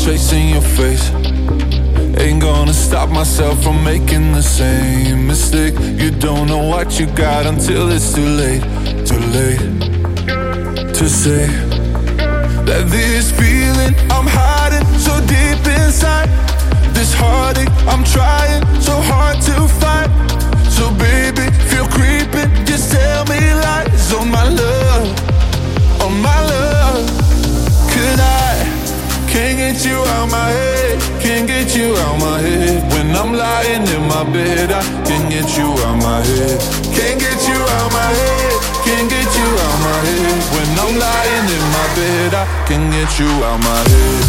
chasing your face. Ain't gonna stop myself from making the same mistake. You don't know what you got until it's too late. Too late to say that this feeling I'm hiding so deep inside, this heartache I'm trying so hard to fight. So baby, feel creeping, just tell me lies on my love, on my love. Could I can't get you out my head, can't get you out my head. When I'm lying in my bed, I can't get you out my head. Can't get you out my head, can't get you out my head. When I'm lying in my bed, I can't get you out my head.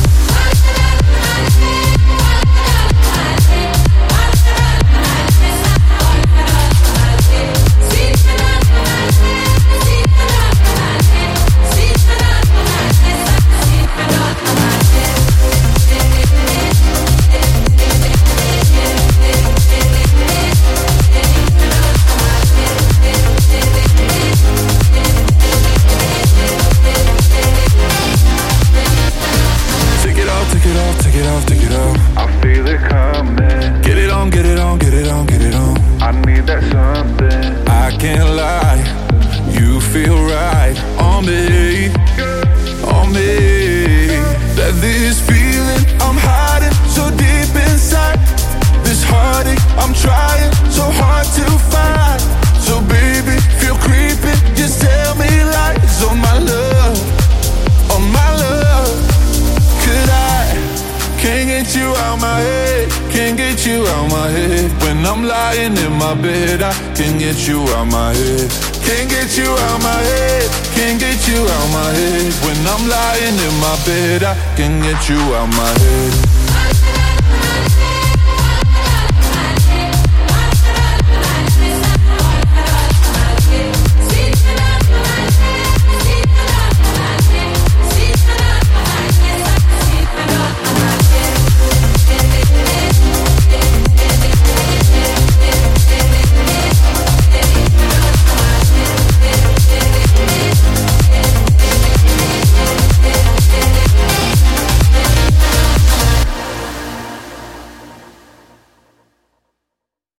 Take it off. I feel it coming. Get it on, get it on, get it on, get it on. I need that something. I can't lie, you feel right on me, on me. That this feeling I'm hiding so deep inside, this heartache I'm trying so hard to find. So baby, feel creeping, just tell me lies on my love, on my love. Could I can't get you out my head, can't get you out my head. When I'm lying in my bed, I can't get you out my head. Can't get you out my head, can't get you out my head. When I'm lying in my bed, I can't get you out my head.